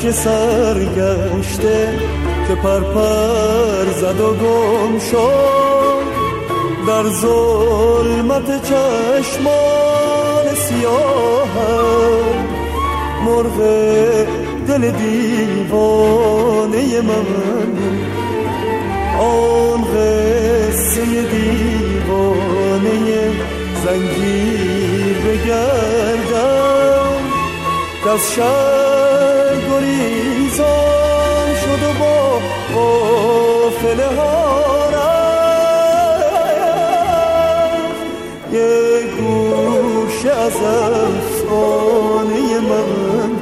مرغک سرگشته که پرپر زد و گم شد در ظلمت چشمان سیاهم. مرغ دل دیوانه من آن قصه دیوانه زنجیر بگردم که از شهر گریزان شد و با قافله ها رفت یک گوشه از افسانه من.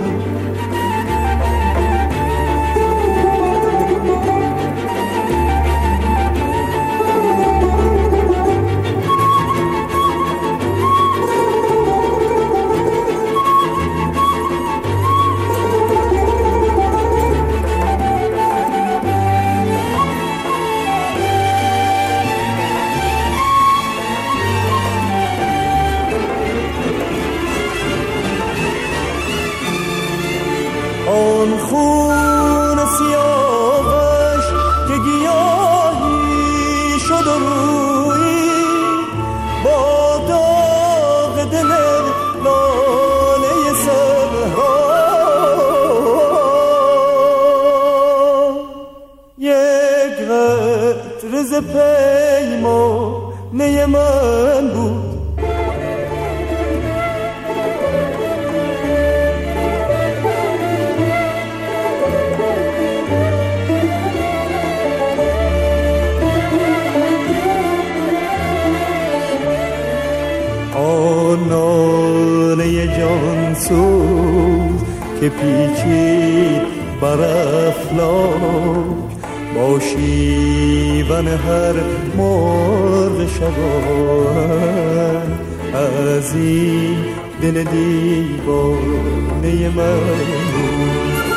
آن خون سیاوش که گیاهی شد و رویی با داغ دل لاله صحرا یک قطره ز پیمانه من بود. ناله جانسوز که پیچید بر افلاک با شیون هر مرغ شبان از این دل دیوانه من.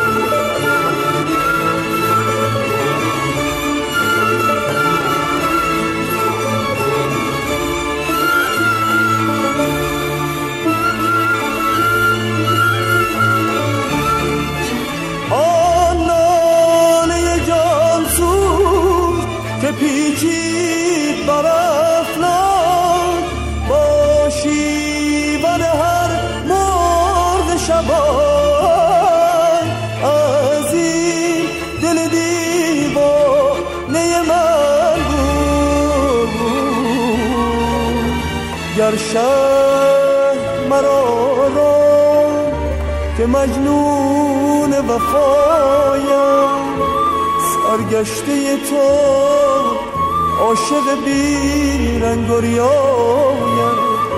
پیچید بر افلاک با شیون هر مرغ شبان از این دل دیوانه من بود. گر شهر مرا را که مجنون وفایم سرگشته تو عاشق بی رنگ و ریایم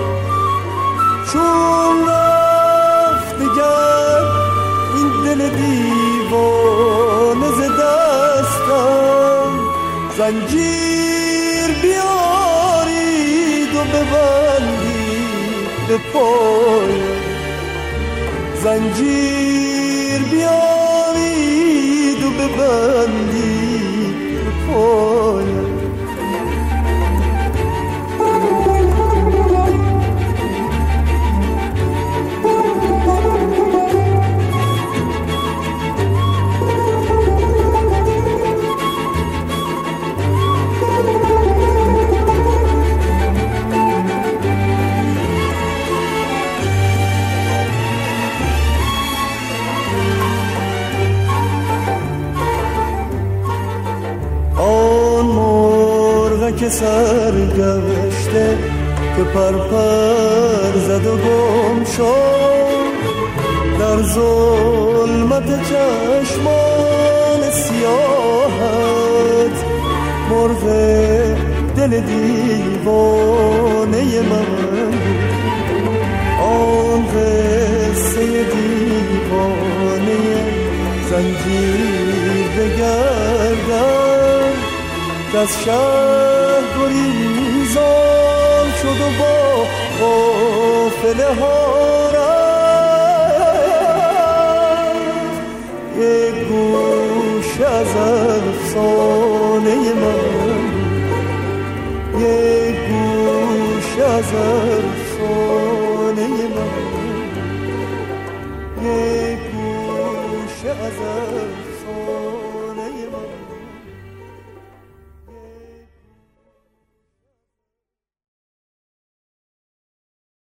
چون رفت دیگر این دل دیوانه ز دستم زنجیر بیارید و ببندید به پایم. زنجیر بیارید و ببندید به پایم. که سرگشته که پرپر زد و گم شد در ظلمت چشمان سیاهت. مرغ دل دیوانه من آن قصه دیوانه زنجیر بگردم که از شهر گریزان شد و با قافله ها رفت یک گوش از افسانه من یک گوش از